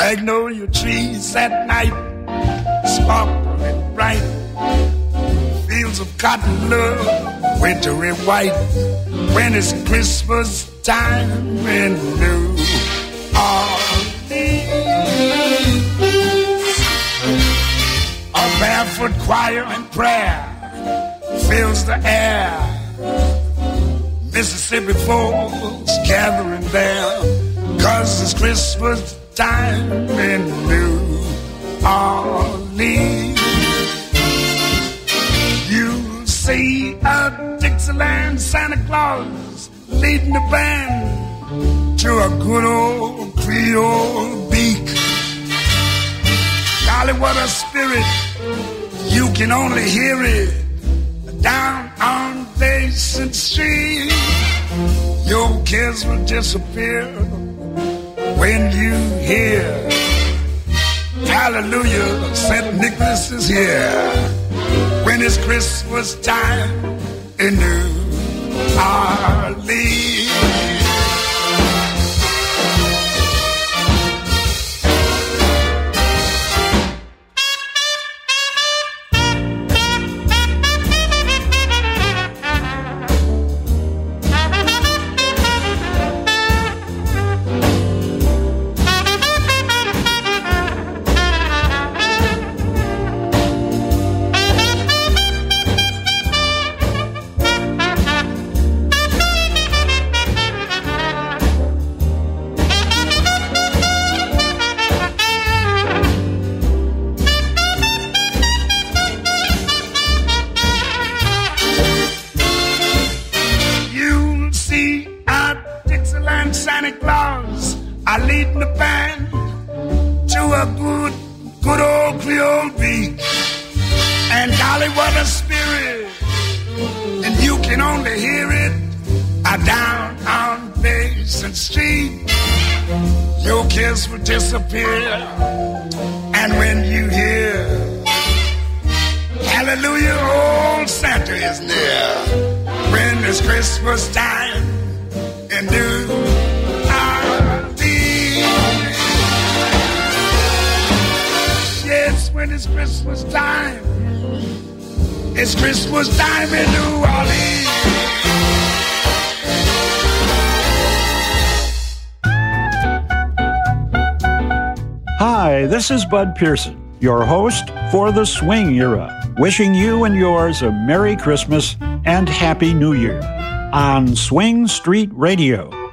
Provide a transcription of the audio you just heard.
Magnolia trees at night sparkle and bright. Fields of cotton love, wintry white. When it's Christmas time in New Orleans, a barefoot choir and prayer fills the air. Mississippi folks gathering there, 'cause it's Christmas time in New Orleans. You see a Dixieland Santa Claus leading the band to a good old Creole beak. Golly, what a spirit, you can only hear it down on Basin Street. Your kids will disappear when you hear hallelujah, St. Nicholas is here. When it's Christmas time in New Orleans. Santa Claus, I lead the band to a good old Creole beat. And golly, what a spirit, and you can only hear it down on Basin Street. Your kiss will disappear, and when you hear hallelujah, old Santa is near. When it's Christmas time in New Orleans. Yes, when it's Christmas time. It's Christmas time in New Orleans. Hi, this is Bud Pearson, your host for the Swing Era, wishing you and yours a Merry Christmas and Happy New Year on Swing Street Radio.